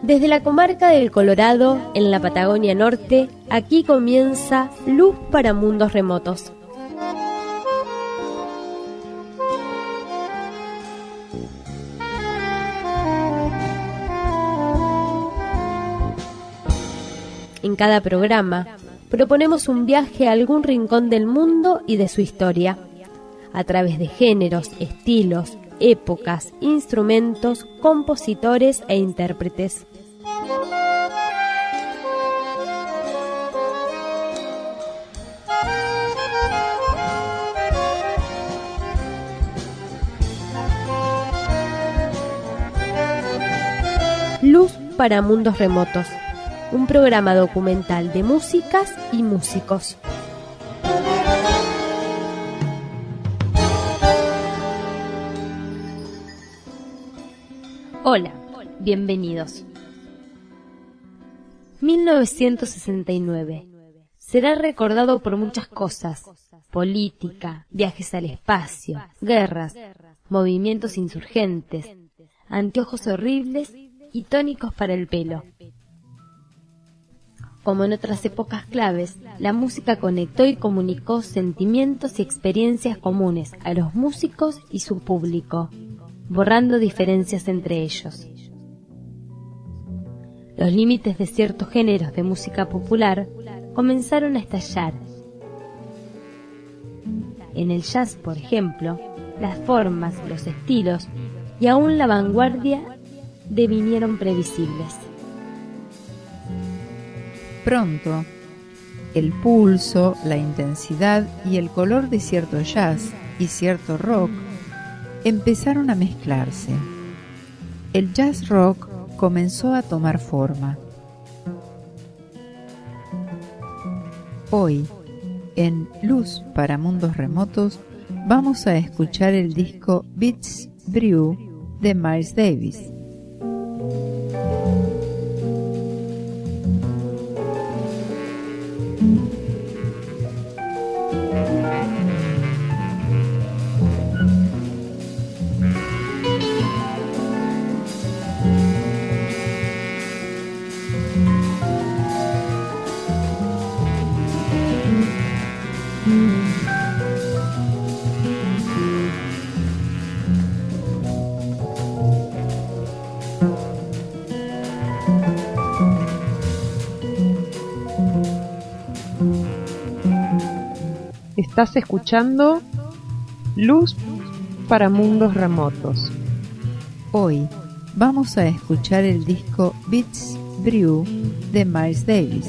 Desde la comarca del Colorado, en la Patagonia Norte, aquí comienza Luz para Mundos Remotos. En cada programa, proponemos un viaje a algún rincón del mundo y de su historia, a través de géneros, estilos, épocas, instrumentos, compositores e intérpretes. Luz para Mundos Remotos, un programa documental de músicas y músicos. Hola, bienvenidos. 1969. Será recordado por muchas cosas: política, viajes al espacio, guerras, movimientos insurgentes, anteojos horribles y tónicos para el pelo. Como en otras épocas claves, la música conectó y comunicó sentimientos y experiencias comunes a los músicos y su público, borrando diferencias entre ellos. Los límites de ciertos géneros de música popular comenzaron a estallar. En el jazz, por ejemplo, las formas, los estilos y aún la vanguardia devinieron previsibles. Pronto, el pulso, la intensidad y el color de cierto jazz y cierto rock empezaron a mezclarse. El jazz rock comenzó a tomar forma. Hoy, en Luz para Mundos Remotos, vamos a escuchar el disco Beats Brew de Miles Davis. Estás escuchando Luz para Mundos Remotos. Hoy vamos a escuchar el disco Beats Brew de Miles Davis.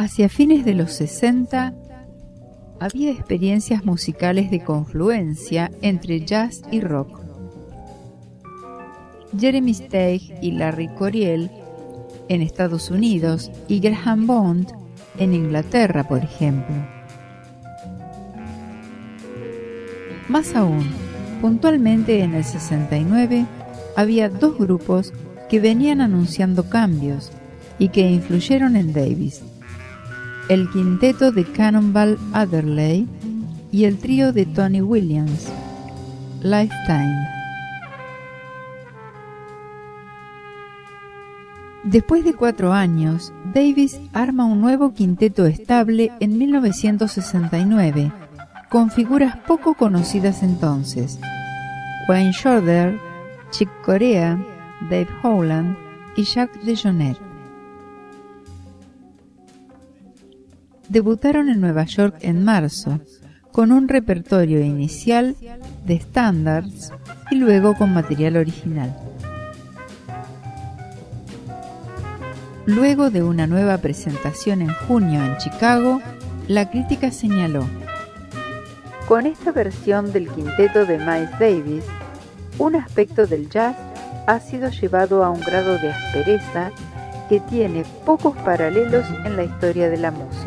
Hacia fines de los 60, había experiencias musicales de confluencia entre jazz y rock. Jeremy Steig y Larry Coryell en Estados Unidos y Graham Bond en Inglaterra, por ejemplo. Más aún, puntualmente en el 69 había dos grupos que venían anunciando cambios y que influyeron en Davis: el quinteto de Cannonball Adderley y el trío de Tony Williams, Lifetime. Después de 4 años, Davis arma un nuevo quinteto estable en 1969, con figuras poco conocidas entonces: Wayne Shorter, Chick Corea, Dave Howland y Jacques DeJohnette. Debutaron en Nueva York en marzo, con un repertorio inicial de standards y luego con material original. Luego de una nueva presentación en junio en Chicago, la crítica señaló: con esta versión del quinteto de Miles Davis, un aspecto del jazz ha sido llevado a un grado de aspereza que tiene pocos paralelos en la historia de la música.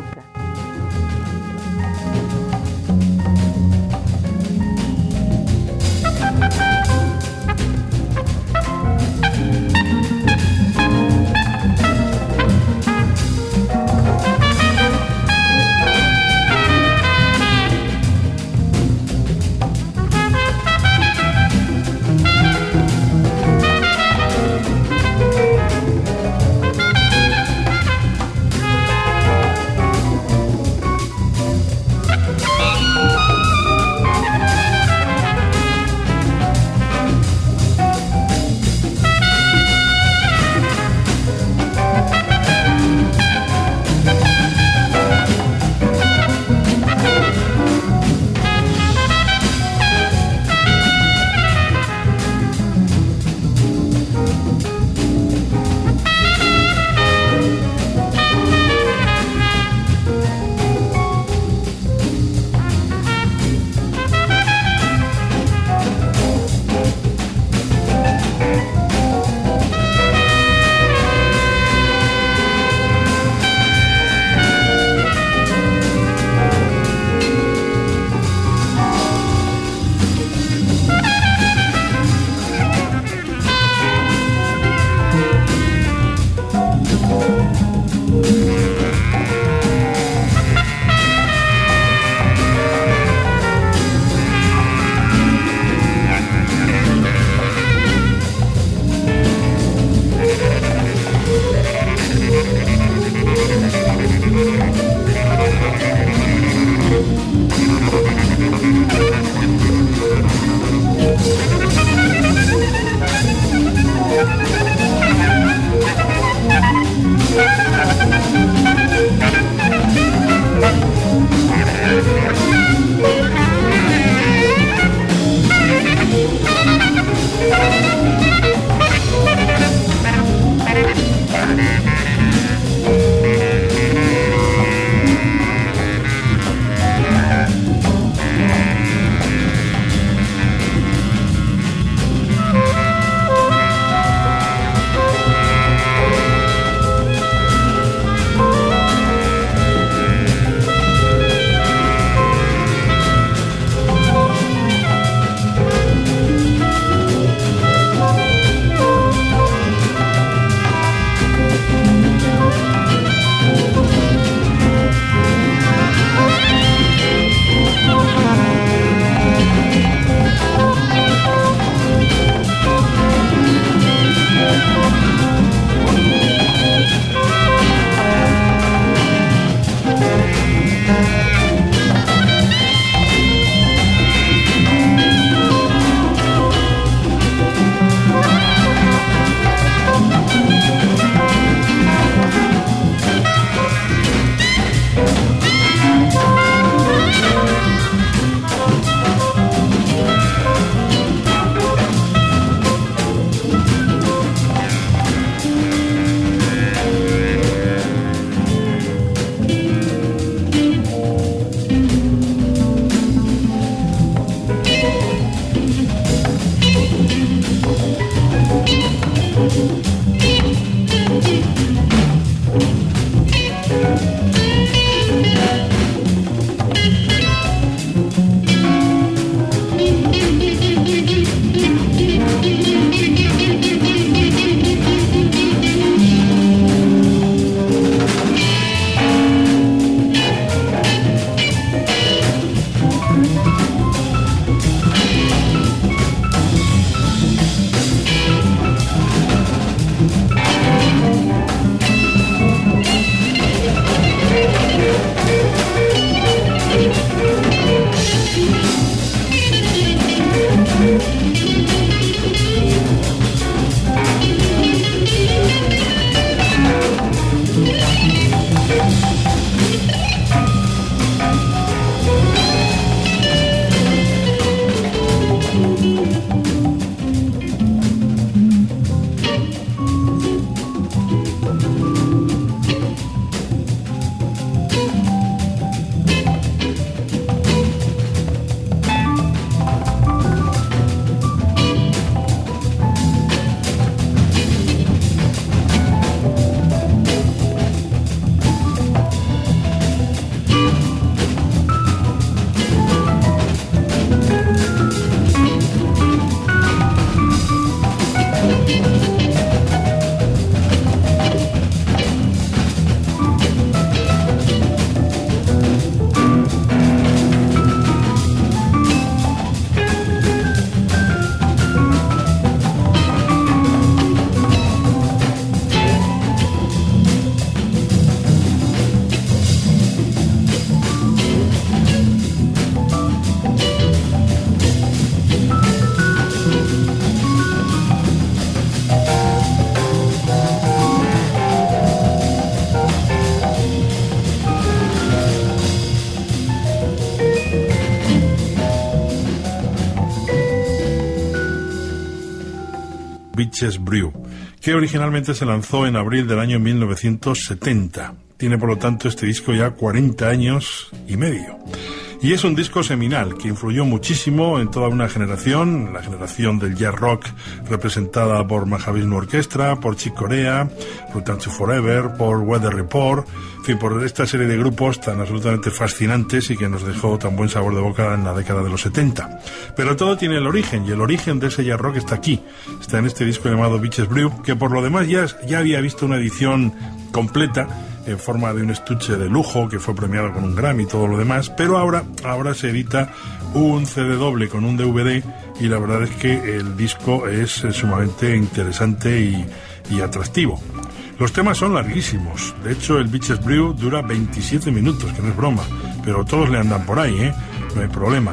Beaches Brew, que originalmente se lanzó en abril del año 1970. Tiene por lo tanto este disco ya 40 años y medio. Y es un disco seminal que influyó muchísimo en toda una generación, la generación del jazz rock representada por Mahavishnu Orchestra, por Chick Corea, por Return to Forever, por Weather Report, en fin, por esta serie de grupos tan absolutamente fascinantes y que nos dejó tan buen sabor de boca en la década de los 70. Pero todo tiene el origen, y el origen de ese jazz rock está aquí, está en este disco llamado Beaches Brew, que por lo demás ya había visto una edición completa en forma de un estuche de lujo que fue premiado con un Grammy y todo lo demás, pero ahora se edita un CD doble con un DVD, y la verdad es que el disco es sumamente interesante y atractivo. Los temas son larguísimos, de hecho el Beaches Brew dura 27 minutos, que no es broma, pero todos le andan por ahí, no hay problema.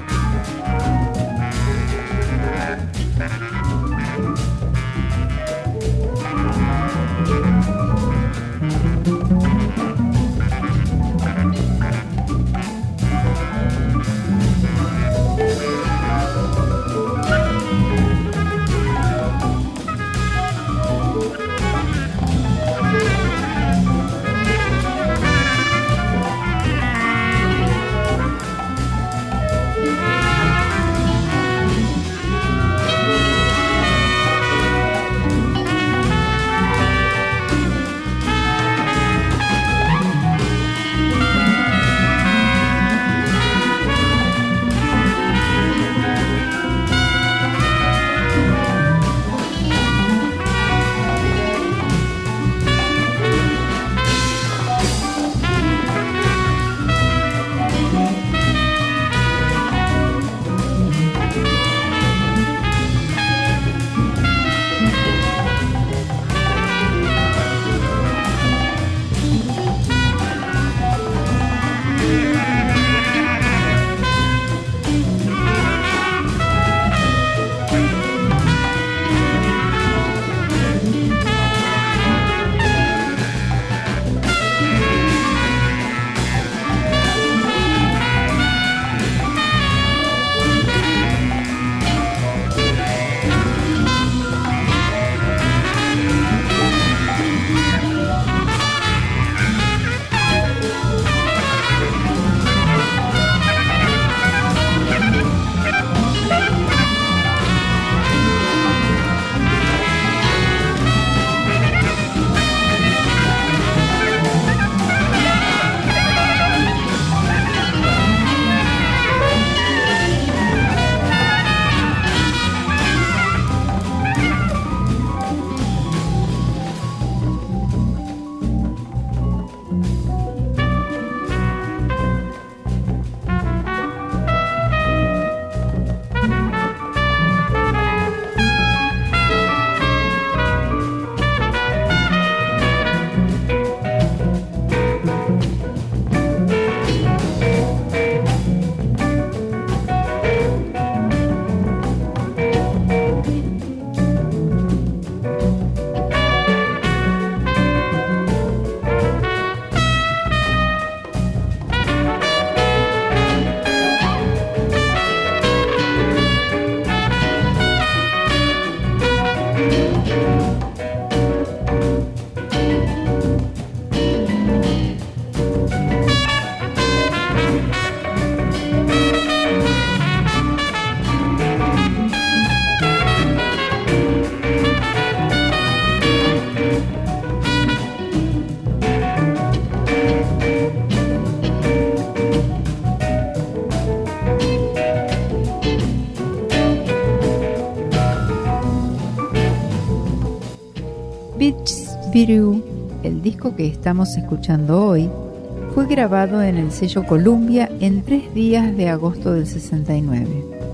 Beaches Brew, el disco que estamos escuchando hoy, fue grabado en el sello Columbia en 3 días de agosto del 69.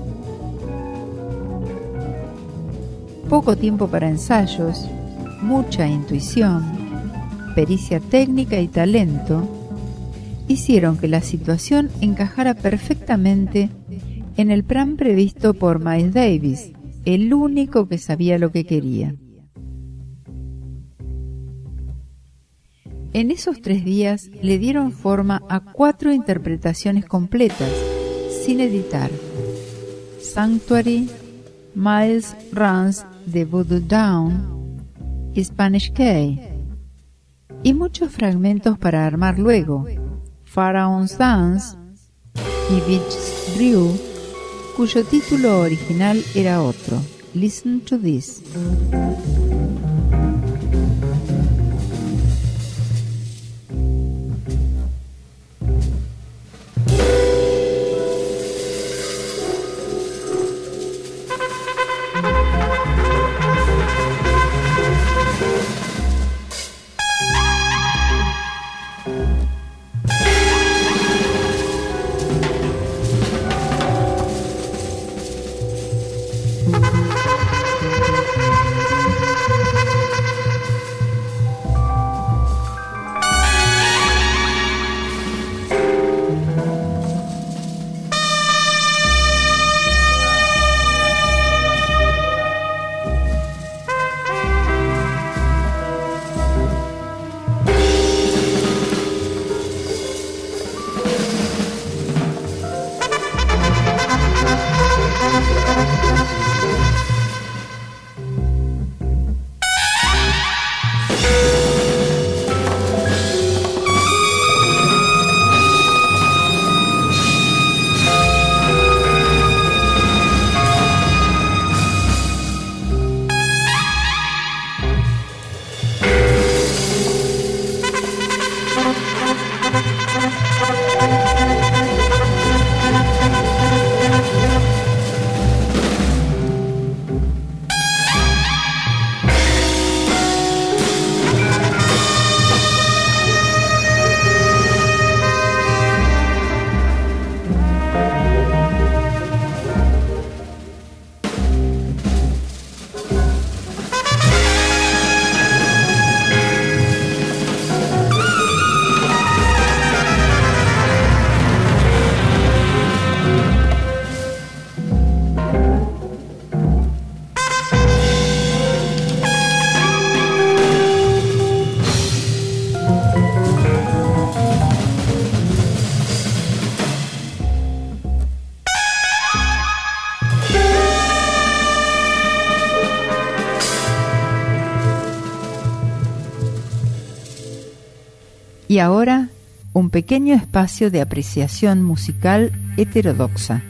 Poco tiempo para ensayos, mucha intuición, pericia técnica y talento hicieron que la situación encajara perfectamente en el plan previsto por Miles Davis, el único que sabía lo que quería. En esos 3 días le dieron forma a 4 interpretaciones completas, sin editar: Sanctuary, Miles Runs de Voodoo Down y Spanish Key, y muchos fragmentos para armar luego, Pharaoh's Dance y Beach Brew, cuyo título original era otro, Listen to This. Y ahora, un pequeño espacio de apreciación musical heterodoxa.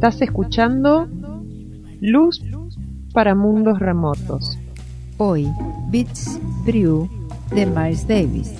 Estás escuchando Luz para Mundos Remotos. Hoy, Beats Brew de Miles Davis.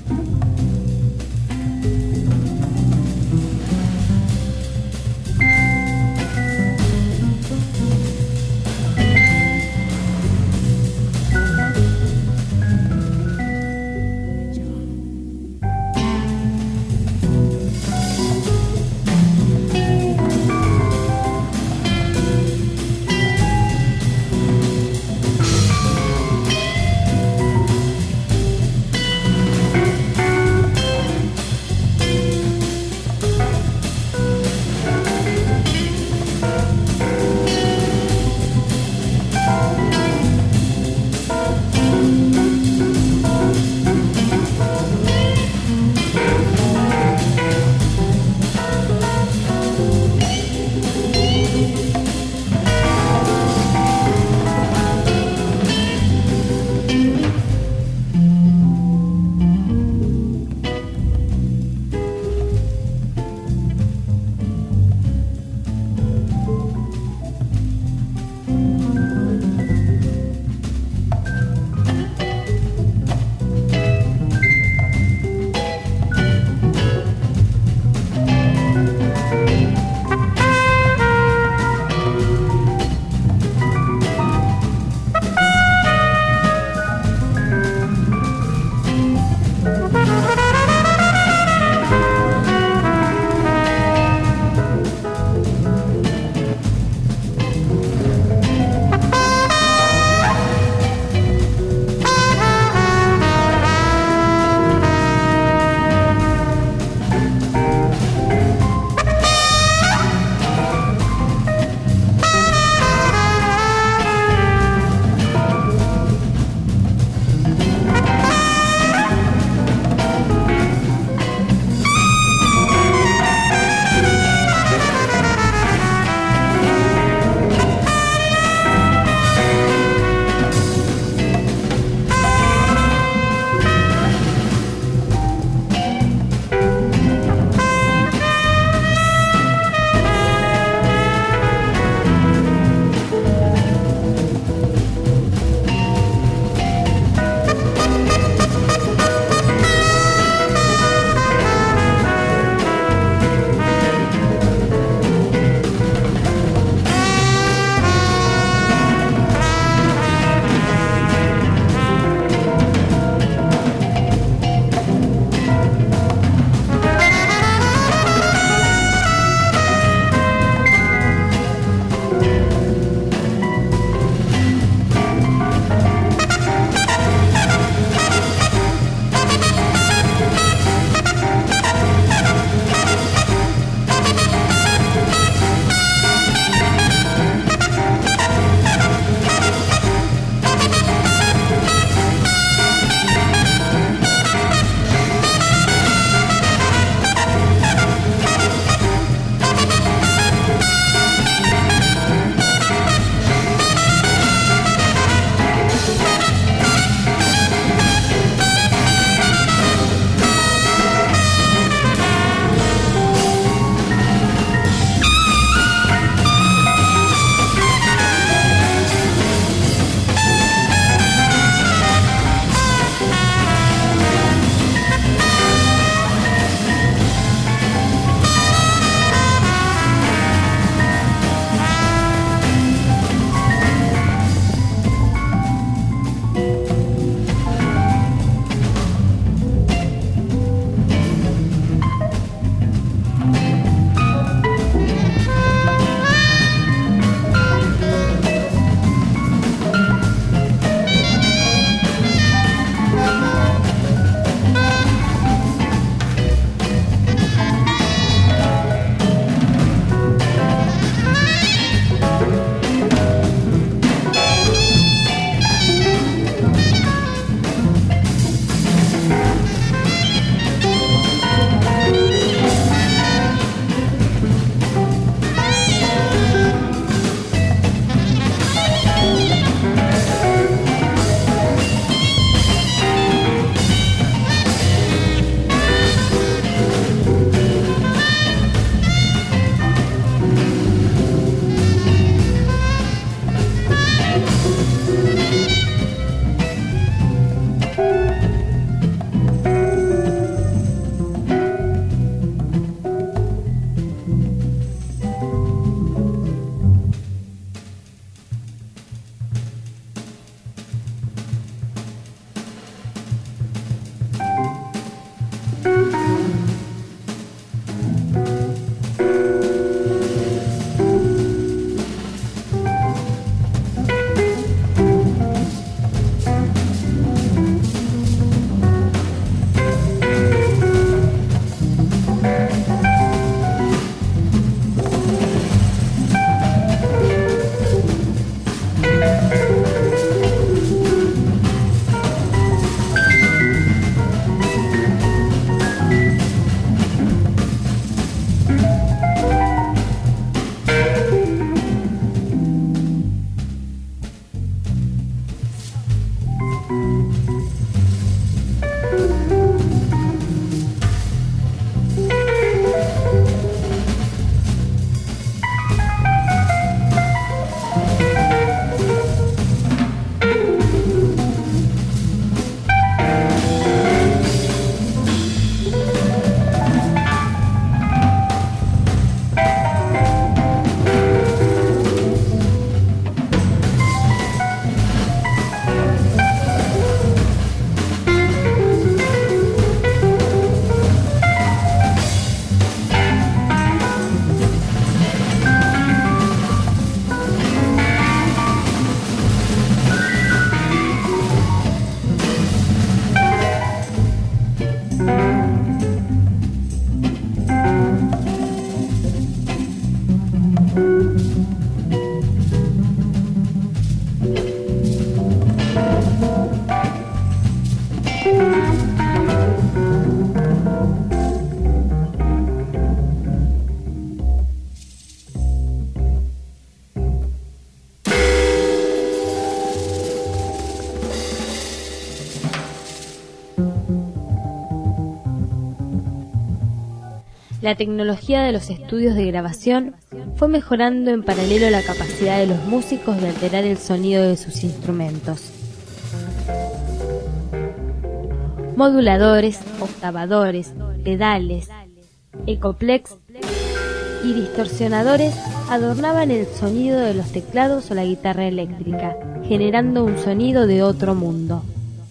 La tecnología de los estudios de grabación fue mejorando en paralelo la capacidad de los músicos de alterar el sonido de sus instrumentos. Moduladores, octavadores, pedales, ecoplex y distorsionadores adornaban el sonido de los teclados o la guitarra eléctrica, generando un sonido de otro mundo.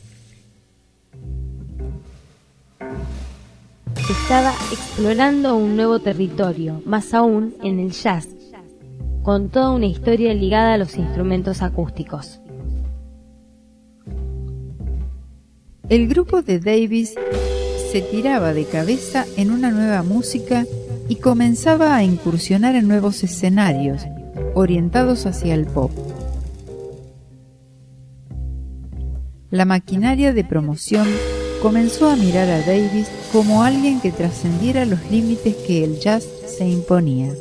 Se estaba explorando un nuevo territorio, más aún en el jazz, con toda una historia ligada a los instrumentos acústicos. El grupo de Davis se tiraba de cabeza en una nueva música y comenzaba a incursionar en nuevos escenarios, orientados hacia el pop. La maquinaria de promoción comenzó a mirar a Davis como alguien que trascendiera los límites que el jazz se imponía.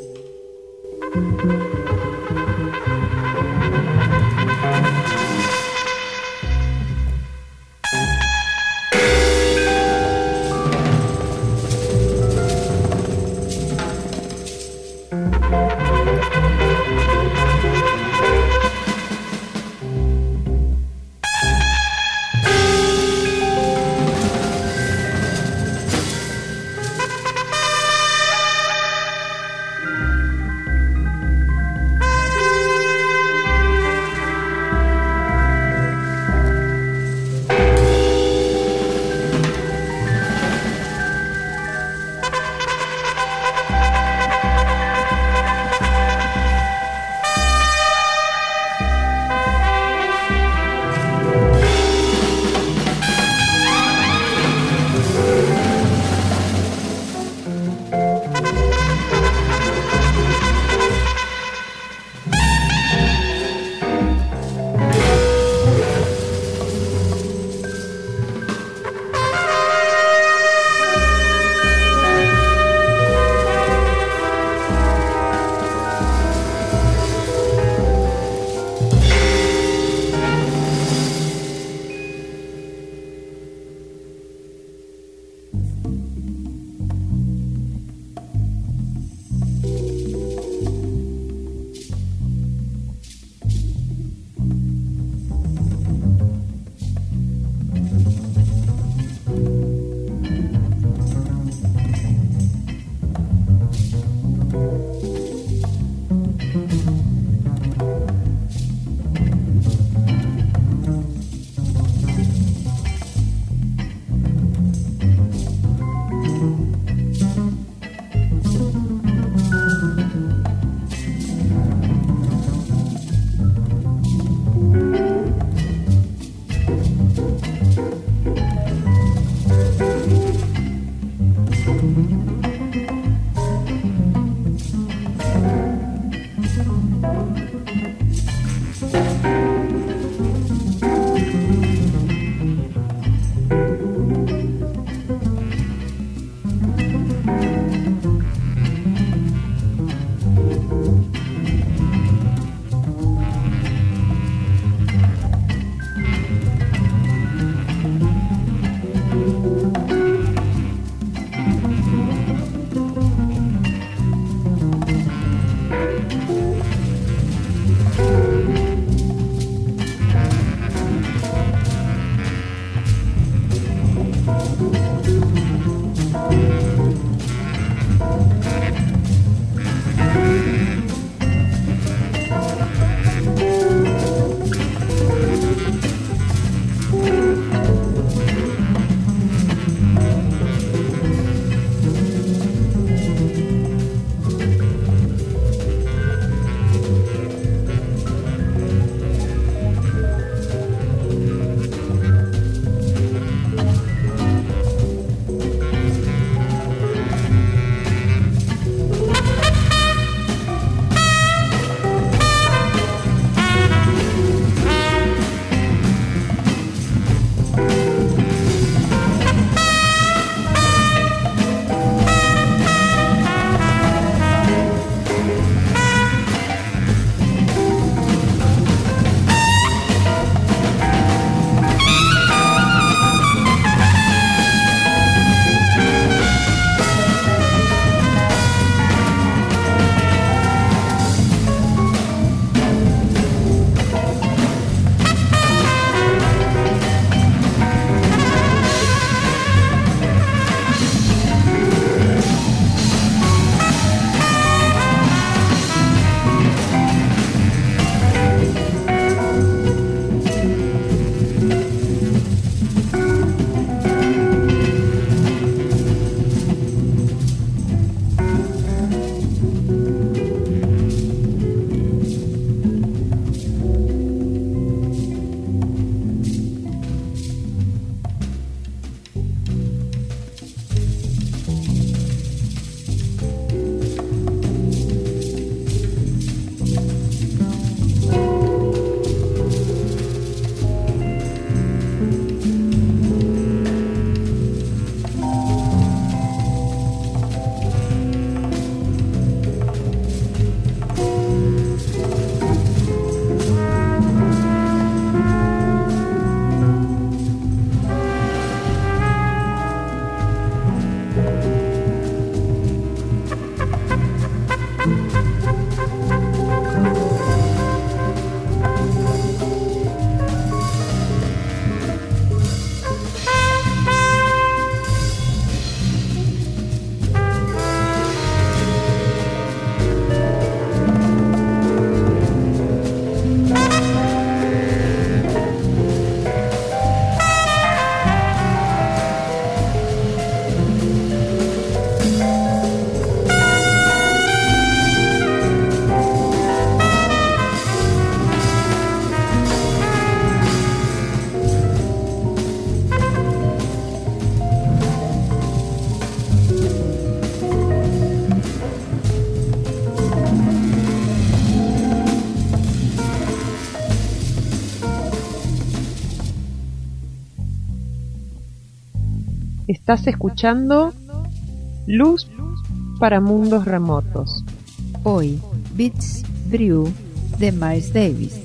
Estás escuchando Luz para Mundos Remotos. Hoy, Beats Brew de Miles Davis.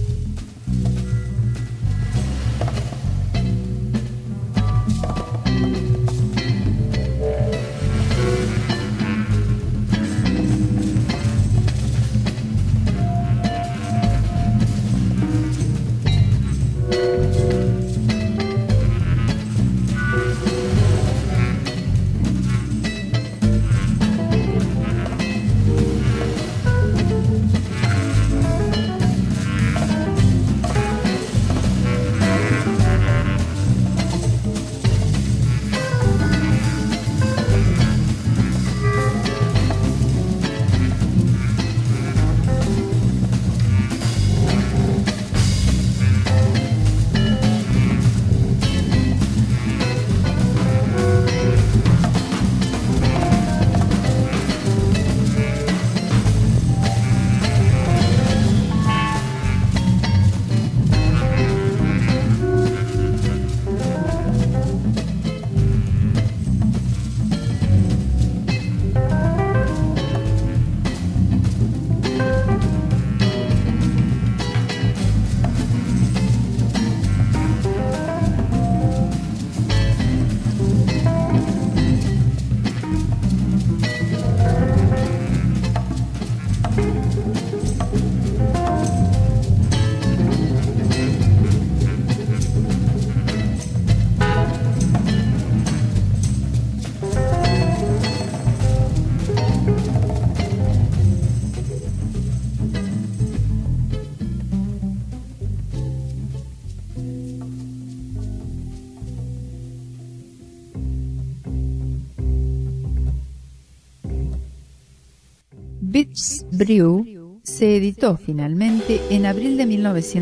Beats Brew se editó finalmente en abril de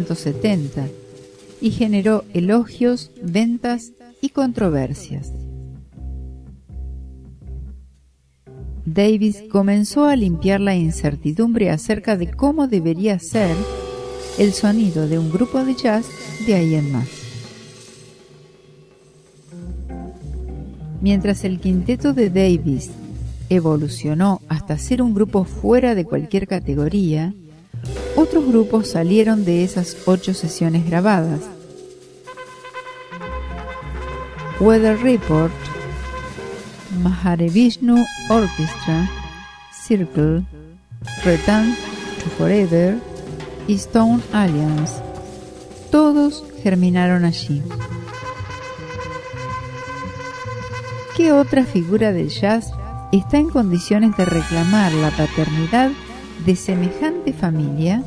1970 y generó elogios, ventas y controversias. Davis comenzó a limpiar la incertidumbre acerca de cómo debería ser el sonido de un grupo de jazz de ahí en más. Mientras el quinteto de Davis evolucionó hasta ser un grupo fuera de cualquier categoría, otros grupos salieron de esas 8 sesiones grabadas. Weather Report, Mahavishnu Orchestra, Circle, Return to Forever y Stone Alliance. Todos germinaron allí. ¿Qué otra figura del jazz está en condiciones de reclamar la paternidad de semejante familia?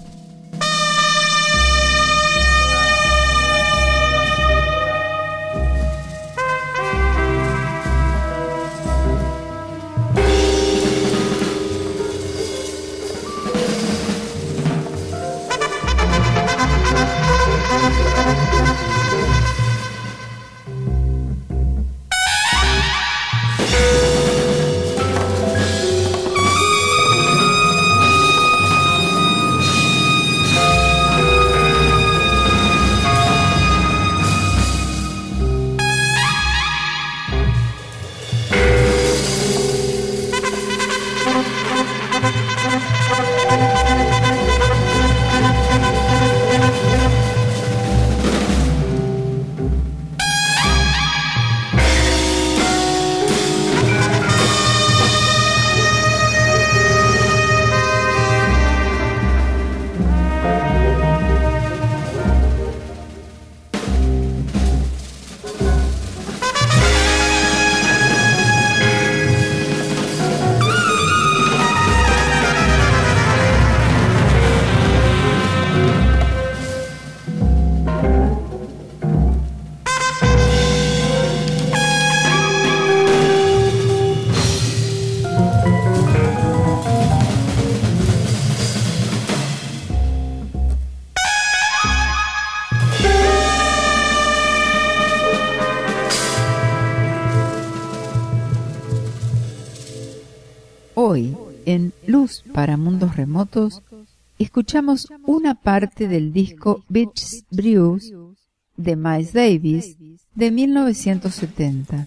Hoy, en Luz para Mundos Remotos, escuchamos una parte del disco Beats Brew de Miles Davis, de 1970.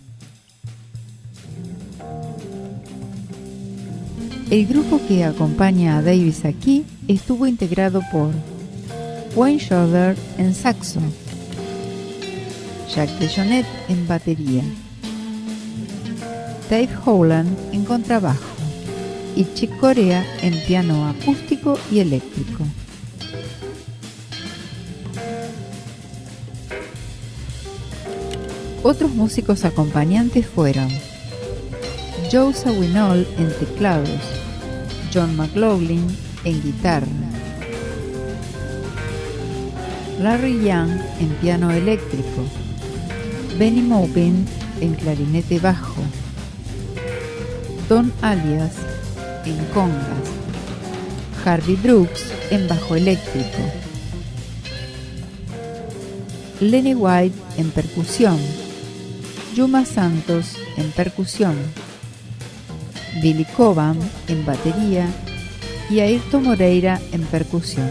El grupo que acompaña a Davis aquí estuvo integrado por Wayne Shorter en saxo, Jack DeJohnette en batería, Dave Howland en contrabajo y Chick Corea en piano acústico y eléctrico. Otros músicos acompañantes fueron Joe Zawinul en teclados, John McLaughlin en guitarra, Larry Young en piano eléctrico, Benny Maupin en clarinete bajo, Don Alias en congas, Harvey Brooks en bajo eléctrico, Lenny White en percusión, Yuma Santos en percusión, Billy Cobham en batería y Ayrton Moreira en percusión.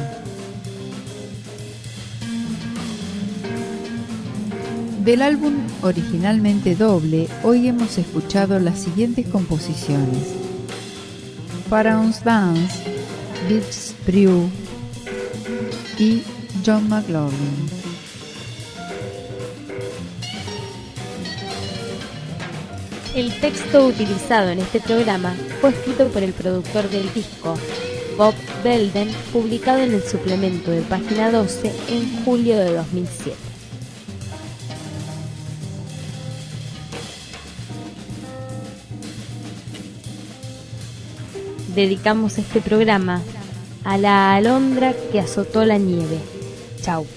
Del álbum originalmente doble, hoy hemos escuchado las siguientes composiciones: Pharaoh's Dance, Beach Brew y John McLaughlin. El texto utilizado en este programa fue escrito por el productor del disco, Bob Belden, publicado en el suplemento de Página 12 en julio de 2007. Dedicamos este programa a la alondra que azotó la nieve. Chau.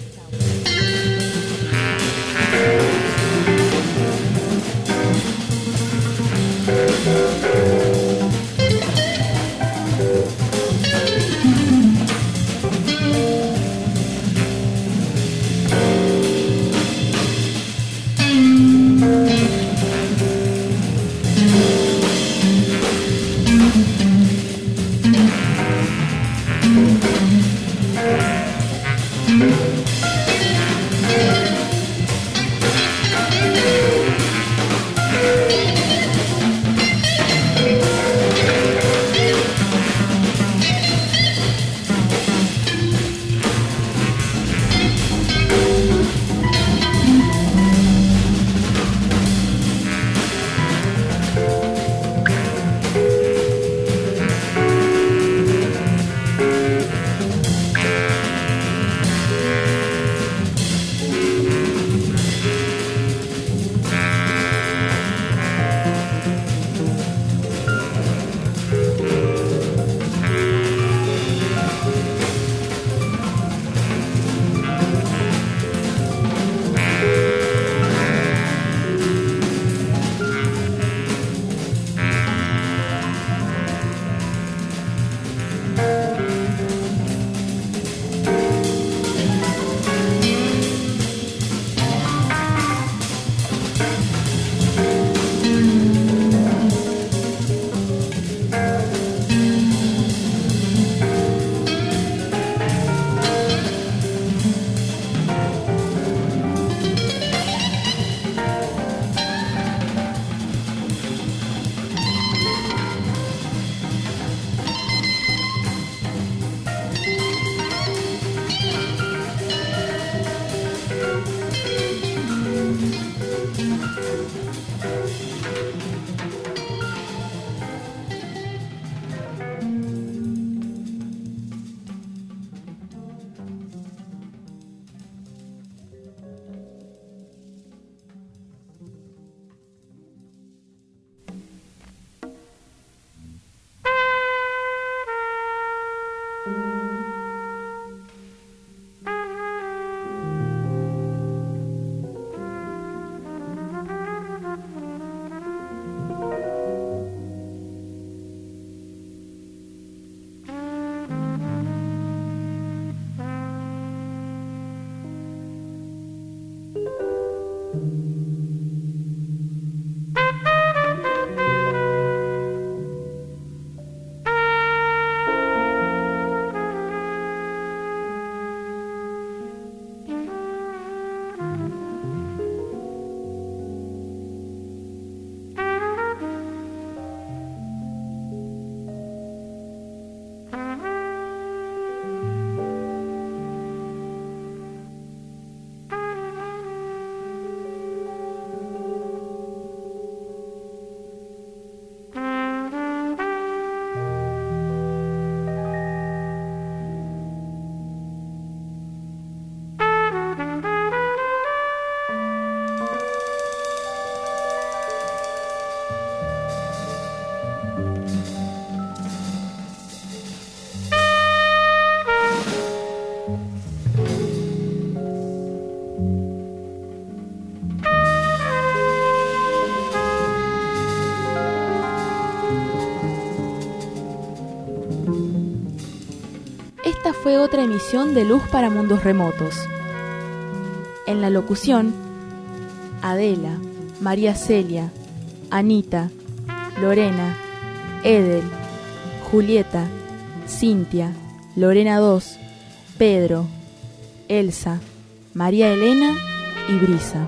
fue otra emisión de Luz para Mundos Remotos. En la locución, Adela, María Celia, Anita, Lorena, Edel, Julieta, Cintia, Lorena 2, Pedro, Elsa, María Elena y Brisa.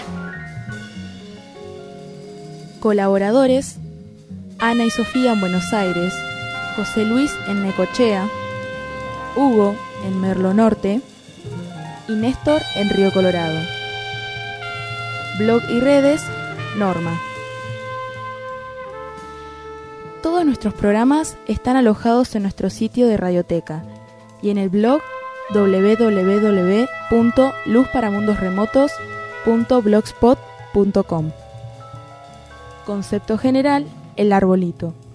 Colaboradores: Ana y Sofía en Buenos Aires, José Luis en Necochea, Hugo en Merlo Norte y Néstor en Río Colorado. Blog y redes: Norma. Todos nuestros programas están alojados en nuestro sitio de Radioteca y en el blog www.luzparamundosremotos.blogspot.com. Concepto general: el arbolito.